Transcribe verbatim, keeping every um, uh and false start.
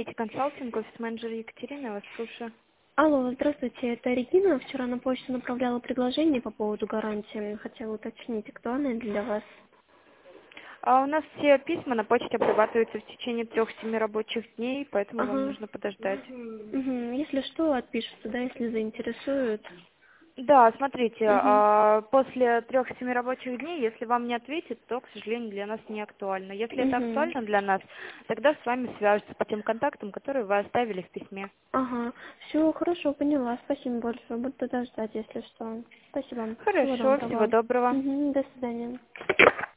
компания «Эти консалтинг», офис-менеджер Екатерина, я вас слушаю. Алло, здравствуйте, это Регина. Вчера на почту направляла предложение по поводу гарантии. Хотела уточнить, актуально для вас? А у нас все письма на почте обрабатываются в течение трех-семи рабочих дней, поэтому вам Ага. нужно подождать. Угу. Если что, отпишутся, да, если заинтересуют. Да, смотрите, Угу. а, после трех-семи рабочих дней, если вам не ответят, то, к сожалению, для нас не актуально. Если это Угу. актуально для нас, тогда с вами свяжутся по тем контактам, которые вы оставили в письме. Ага. Все, хорошо, поняла. Спасибо большое. Буду тогда ждать, если что. Спасибо. Всего Хорошо, всего доброго. доброго. Угу. До свидания.